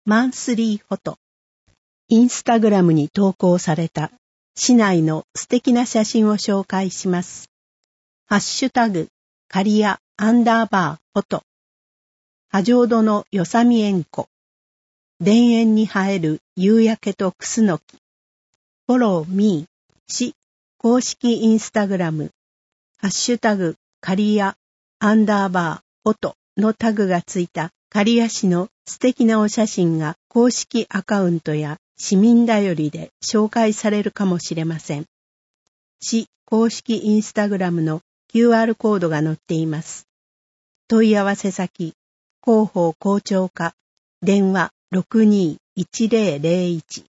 マンスリーフォト。インスタグラムに投稿された市内の素敵な写真を紹介します。ハッシュタグ、カリア_フォト。波状土のよさみえんこ。田園に生える夕焼けとクスノキ。フォローミー、市公式インスタグラム、ハッシュタグ、カリア_フォトのタグがついた刈谷市の素敵なお写真が公式アカウントや市民だよりで紹介されるかもしれません。市公式インスタグラムの QR コードが載っています。問い合わせ先、広報広聴課、電話621001